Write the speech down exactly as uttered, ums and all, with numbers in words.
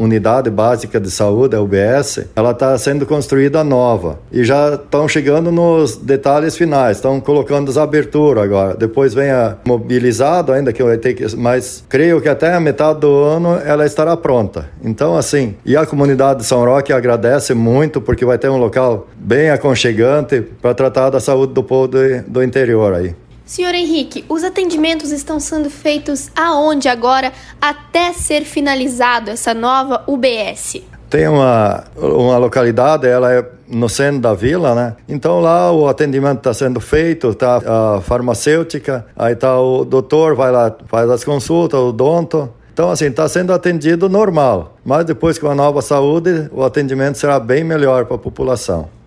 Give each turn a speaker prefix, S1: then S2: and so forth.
S1: unidade básica de saúde, a U B S, ela está sendo construída nova e já estão chegando nos detalhes finais, estão colocando as aberturas agora. Depois vem a mobilizado ainda, que vai ter que, mas creio que até a metade do ano ela estará pronta. Então, assim, e a comunidade de São Roque agradece muito porque vai ter um local bem aconchegante para tratar da saúde do povo do, do interior aí.
S2: Senhor Henrique, os atendimentos estão sendo feitos aonde agora até ser finalizado essa nova U B S?
S1: Tem uma, uma localidade, ela é no centro da vila, né? Então lá o atendimento está sendo feito, tá a farmacêutica, aí tá o doutor, vai lá, faz as consultas, o odonto. Então, assim, está sendo atendido normal. Mas depois com a nova saúde, o atendimento será bem melhor para a população.